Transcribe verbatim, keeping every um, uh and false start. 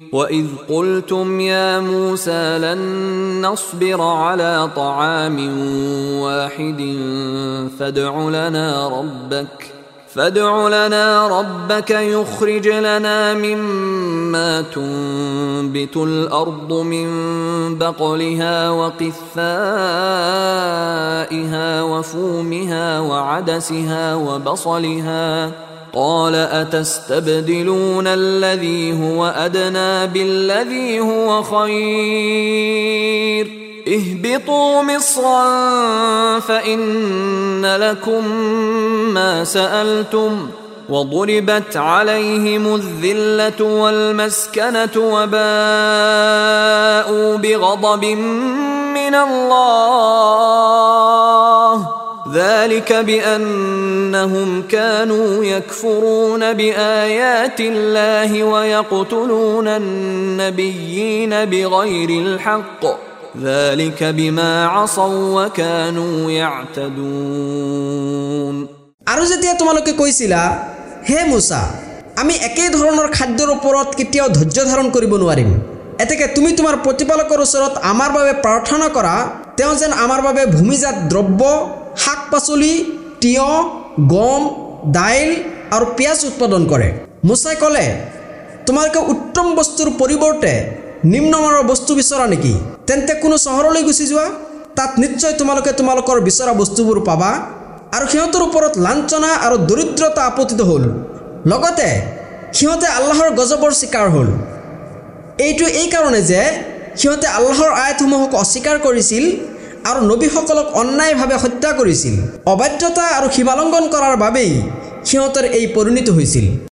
وإذ قلتم يا موسى لن نصبر على طعام واحد فادع لنا ربك فادع لنا ربك يخرج لنا مما تنبت الأرض من بقلها وقثائها وفومها وعدسها وبصلها قال أتستبدلون الذي هو أدنى بالذي هو خير اهبطوا مصرا فإن لكم ما سألتم وضربت عليهم الذلة والمسكنة وباءوا بغضب من الله ذلك بأنهم كانوا يكفرون بآيات الله ويقتلون النبيين بغير الحق ذلك بما عصوا وكانوا يعتدون আৰু যেতিয়া তোমালোকে কৈছিলা হে মুসা আমি একেই ধৰণৰ খাদ্যৰ ওপৰত কেতিয়াও ধৈৰ্য ধাৰণ কৰিব নোৱাৰিম এতেকে তুমি তোমাৰ প্ৰতিপালকৰ ওচৰত আমাৰ বাবে প্ৰাৰ্থনা কৰা তেওঁ যেন আমাৰ বাবে ভূমিজাত দ্ৰব্য শাক পাচলি তিয়হ গম দাইল আৰু পিয়াজ উৎপাদন কৰে মুসাই ক'লে তোমালোকে উত্তম বস্তুৰ পৰিৱৰ্তে নিম্নমানৰ বস্তু বিচৰা নেকি তেন্তে কোনো চহৰলৈ গুচি যোৱা তাত নিশ্চয় তোমালোকে তোমালোকৰ বিচৰা বস্তুবোৰ পাবা আৰু সিহঁতৰ ওপৰত লাঞ্ছনা আৰু দৰিদ্ৰতা আপতিত হ'ল লগতে সিহঁতে আল্লাহৰ গজবৰ শিকাৰ হ'ল এইটো এই কাৰণে যে সিহঁতে আল্লাহৰ আয়াতসমূহক অস্বীকাৰ কৰিছিল আৰু নবীসকলক অন্যায়ভাৱে হত্যা কৰিছিল অবাধ্যতা আৰু সীমালংঘন কৰাৰ বাবেই সিহঁতৰ এই পৰিণতি হৈছিল